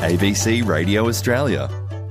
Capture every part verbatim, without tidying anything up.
A B C Radio Australia.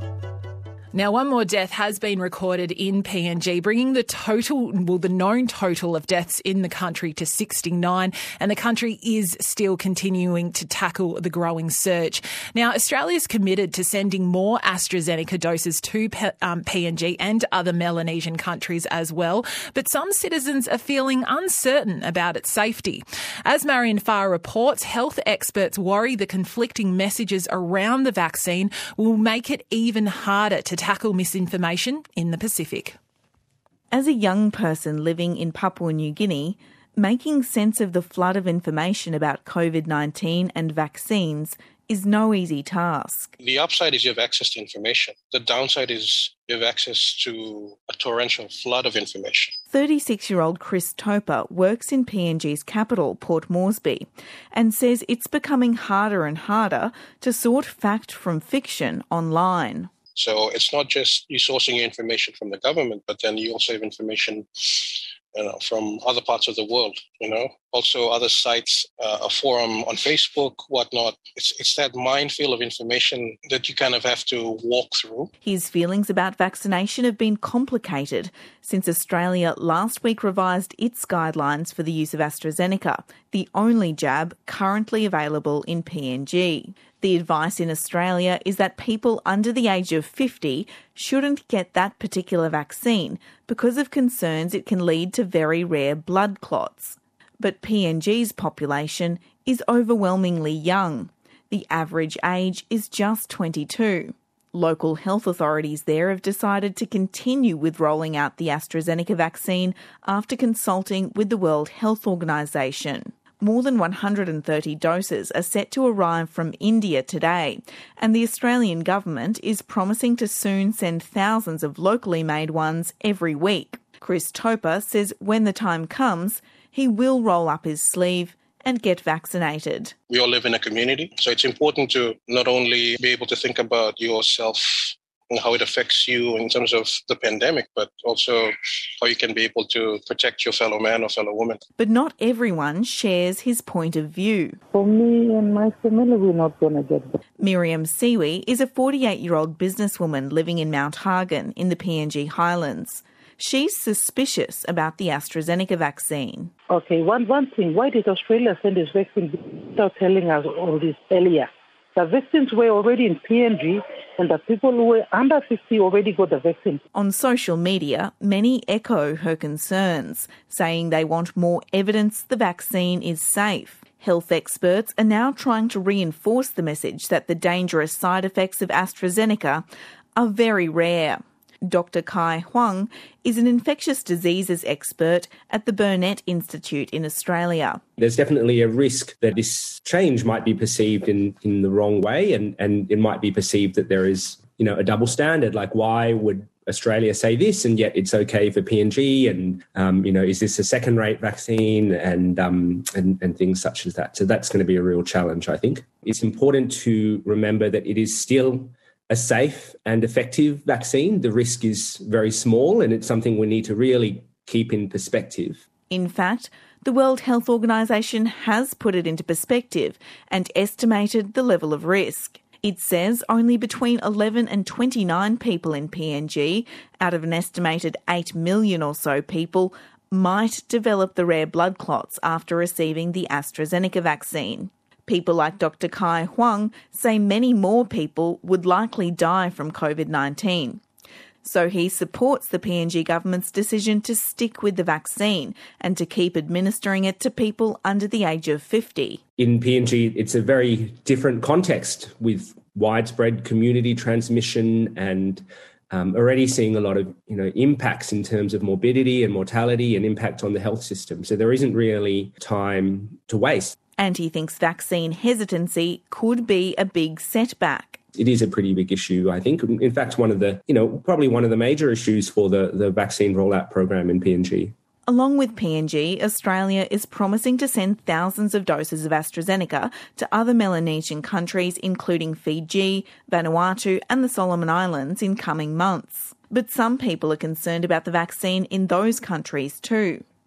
Now, one more death has been recorded in P N G, bringing the total, well, the known total of deaths in the country to sixty-nine, and the country is still continuing to tackle the growing surge. Now, Australia is committed to sending more AstraZeneca doses to um, P N G and other Melanesian countries as well, but some citizens are feeling uncertain about its safety. As Marion Farr reports, health experts worry the conflicting messages around the vaccine will make it even harder to tackle misinformation in the Pacific. As a young person living in Papua New Guinea, making sense of the flood of information about COVID nineteen and vaccines is no easy task. The upside is you have access to information. The downside is you have access to a torrential flood of information. thirty-six-year-old Chris Topa works in P N G's capital, Port Moresby, and says it's becoming harder and harder to sort fact from fiction online. So it's not just you sourcing your information from the government, but then you also have information, you know, from other parts of the world, you know, also other sites, uh, a forum on Facebook, whatnot. It's it's that minefield of information that you kind of have to walk through. His feelings about vaccination have been complicated since Australia last week revised its guidelines for the use of AstraZeneca, the only jab currently available in P N G. The advice in Australia is that people under the age of fifty shouldn't get that particular vaccine because of concerns it can lead to very rare blood clots. But P N G's population is overwhelmingly young. The average age is just twenty-two. Local health authorities there have decided to continue with rolling out the AstraZeneca vaccine after consulting with the World Health Organization. More than one hundred thirty doses are set to arrive from India today, and the Australian government is promising to soon send thousands of locally made ones every week. Chris Topa says when the time comes, he will roll up his sleeve and get vaccinated. We all live in a community, so it's important to not only be able to think about yourself and how it affects you in terms of the pandemic, but also how you can be able to protect your fellow man or fellow woman. But not everyone shares his point of view. For me and my family, we're not going to get it. Miriam Siwi is a forty-eight-year-old businesswoman living in Mount Hagen in the P N G Highlands. She's suspicious about the AstraZeneca vaccine. Okay, one, one thing, why did Australia send this vaccine without telling us all this earlier? The vaccines were already in P N G and the people who were under fifty already got the vaccine. On social media, many echo her concerns, saying they want more evidence the vaccine is safe. Health experts are now trying to reinforce the message that the dangerous side effects of AstraZeneca are very rare. Doctor Kai Huang is an infectious diseases expert at the Burnet Institute in Australia. There's definitely a risk that this change might be perceived in, in the wrong way, and, and it might be perceived that there is, you know, a double standard. Like, why would Australia say this and yet it's okay for P N G? And, um, you know, is this a second-rate vaccine? And, um, and, and things such as that. So that's going to be a real challenge, I think. It's important to remember that it is still a safe and effective vaccine. The risk is very small, and it's something we need to really keep in perspective. In fact, the World Health Organization has put it into perspective and estimated the level of risk. It says only between eleven and twenty-nine people in P N G, out of an estimated eight million or so people, might develop the rare blood clots after receiving the AstraZeneca vaccine. People like Doctor Kai Huang say many more people would likely die from COVID nineteen. So he supports the P N G government's decision to stick with the vaccine and to keep administering it to people under the age of fifty. In P N G, it's a very different context with widespread community transmission and um, already seeing a lot of, you know, impacts in terms of morbidity and mortality and impact on the health system. So there isn't really time to waste. And he thinks vaccine hesitancy could be a big setback. It is a pretty big issue, I think. In fact, one of the, you know, probably one of the major issues for the, the vaccine rollout program in P N G. Along with P N G, Australia is promising to send thousands of doses of AstraZeneca to other Melanesian countries, including Fiji, Vanuatu and the Solomon Islands in coming months. But some people are concerned about the vaccine in those countries too.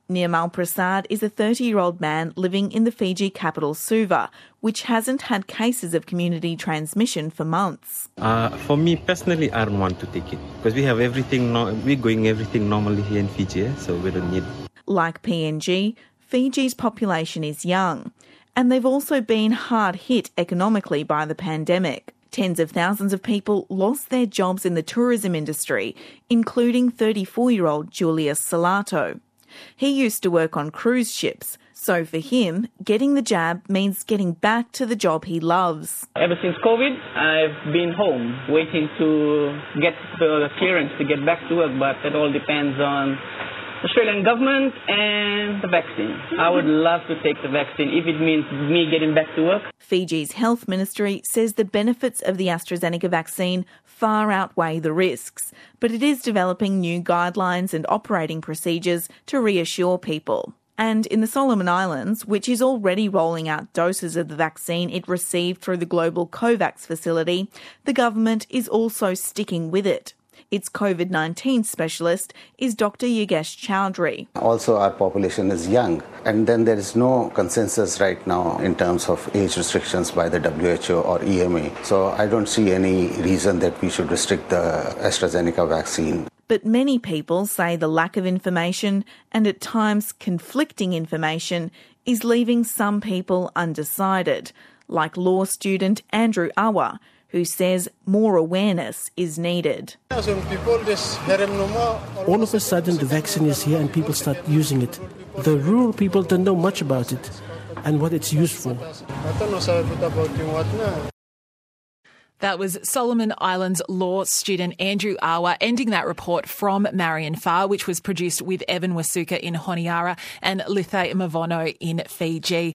Nirmal Prasad is a thirty-year-old man living in the Fiji capital Suva, which hasn't had cases of community transmission for months. Uh, for me personally, I don't want to take it because we have everything, no- we're going everything normally here in Fiji, eh? So we don't need. Like P N G, Fiji's population is young, and they've also been hard hit economically by the pandemic. Tens of thousands of people lost their jobs in the tourism industry, including thirty-four-year-old Julius Salato. He used to work on cruise ships, so for him, getting the jab means getting back to the job he loves. Ever since COVID, I've been home waiting to get the clearance to get back to work, but it all depends on the Australian government and the vaccine. I would love to take the vaccine if it means me getting back to work. Fiji's health ministry says the benefits of the AstraZeneca vaccine far outweigh the risks, but it is developing new guidelines and operating procedures to reassure people. And in the Solomon Islands, which is already rolling out doses of the vaccine it received through the global COVAX facility, the government is also sticking with it. Its COVID nineteen specialist is Doctor Yogesh Chowdhury. Also, our population is young, and then there is no consensus right now in terms of age restrictions by the W H O or E M A. So I don't see any reason that we should restrict the AstraZeneca vaccine. But many people say the lack of information, and at times conflicting information, is leaving some people undecided, like law student Andrew Awa, who says more awareness is needed. All of a sudden the vaccine is here and people start using it. The rural people don't know much about it and what it's used for. That was Solomon Islands law student Andrew Awa ending that report from Marion Farr, which was produced with Evan Wasuka in Honiara and Lithe Mavono in Fiji.